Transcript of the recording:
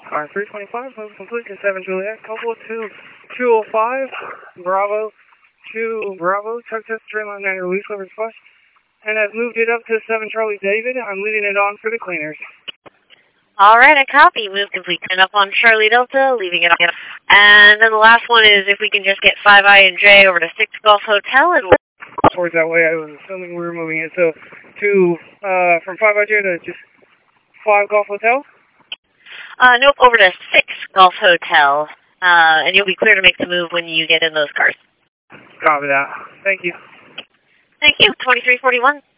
Alright, 325, move complete to 7 Juliet, couple to 205, Bravo, 2 Bravo, check test train line 9 release over flush, and I've moved it up to 7 Charlie David. I'm leaving it on for the cleaners. Alright, I copy. Move complete. Turn up on Charlie Delta, leaving it on. And then the last one is if we can just get 5I and J over to 6 Golf Hotel and towards that way. I was assuming we were moving it. So from 5I to just 5 Golf Hotel? Nope, over to 6 Golf Hotel. And you'll be clear to make the move when you get in those cars. Copy that. Thank you. Thank you. 2341.